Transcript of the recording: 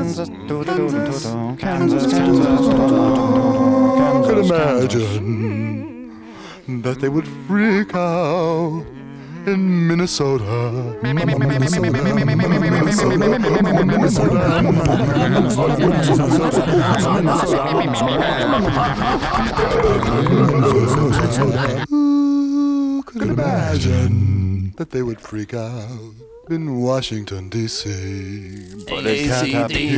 Kansas, Kansas, Kansas. Could imagine that they would freak out in Minnesota. Who could imagine that they would freak out in Washington, D.C.? But it can't happen here.